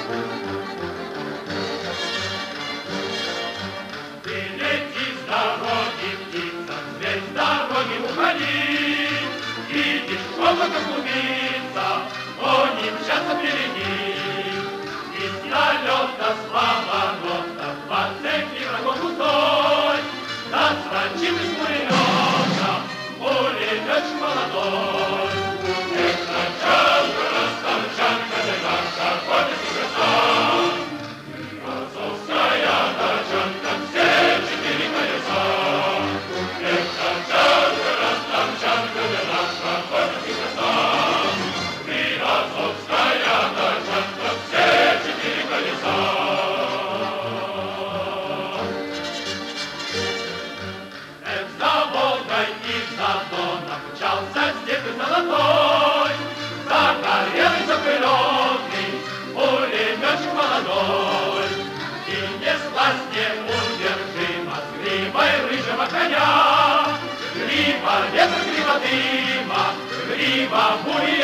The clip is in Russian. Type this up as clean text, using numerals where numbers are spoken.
Ты лети с дороги, птица, весь с дороги уходи. Видишь, облако клубится, они мчатся впереди. Из налета с поворота, по цепи врагов густой, зазвончит из пулемета, пулеметчик молодой. Эх, Танчанка, Растанчанка, да наша гордость и краса. Азовская тачанка, все четыре колеса. Эх, Танчанка, Растанчанка, да наша гордость и краса. Азовская тачанка, все четыре колеса. Эх, за Волгой и за Доном мчался степь золотой, загорелый, запыленный, пулеметчик молодой. И неслась неудержимо с гривой рыжего коня, грива ветра, грива дыма, грива бури